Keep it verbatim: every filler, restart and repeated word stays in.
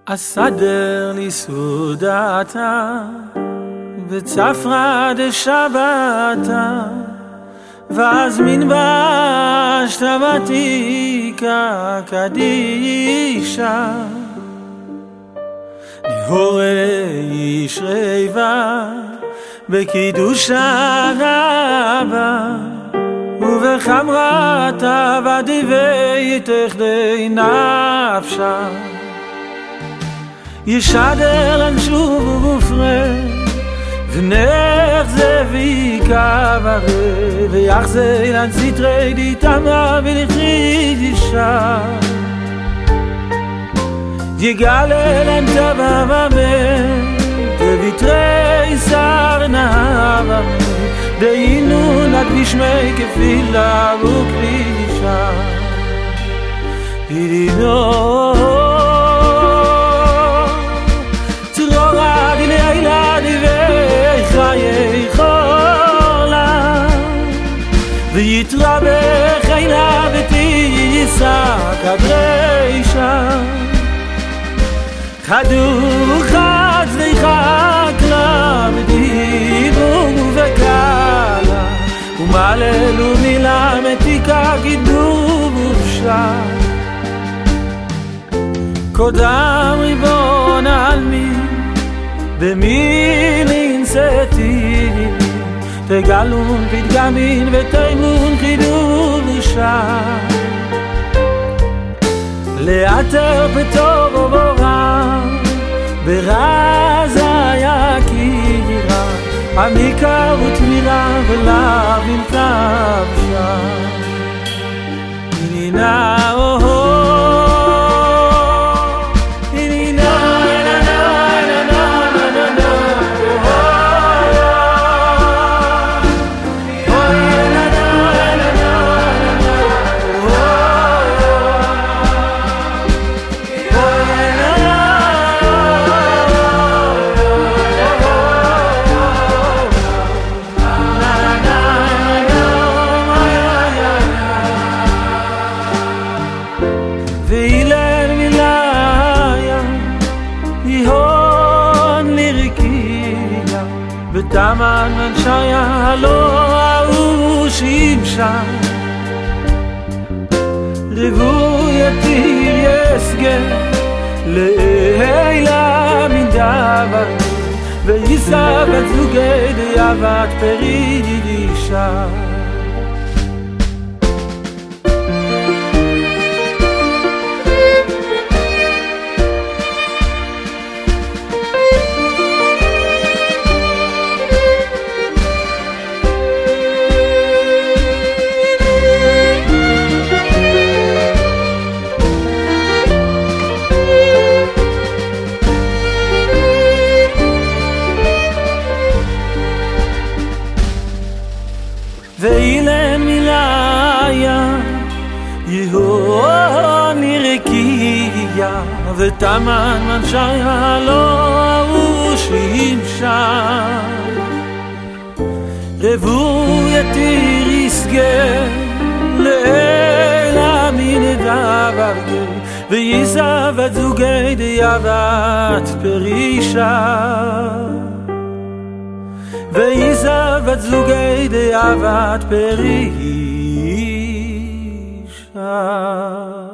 אסדר לי סעודתה בצפרא דשבתא ואזמין בה שתבתיקה קדישה נהורי ישרי בה בקידושה רבה ובחמרתה ודבייתך די נפשה ישדר לנשוב ופרד ונחזה ויקברה ויחזה לנסיטרי דיתמה ולחישה יגלה לנטבה ומן וויתרי סרנה ומן דיינו נקדישמי כפילה וקדישה ידידו ויתרבה חילה ותיסע כדרישה חדור חד ויחק לה ודיבור וקלה ומעלל ומילה מתיקה גידור ופשע קודם ריבון העלמין במילין סתירים תגלון פתגמין ותימון חידור ושם לאתר פטור וברע ברז היקירה עמיקה ותמירה ולהבין תבשה הנה אוהו ותמן מנשיה לא ראו שימשה ריבוי יתיר יסגר לילה מן דבר ויישא בת זוגי דיבת פרידישה ואילן מילאיה יהון נרקייה ותמן מנשיה לא ראו שימשה ריבוי יתיר יסגר לילה מן דבר ויישא בת זוגי דיבת פרישה ויישא בת זוגי דיבת פרישה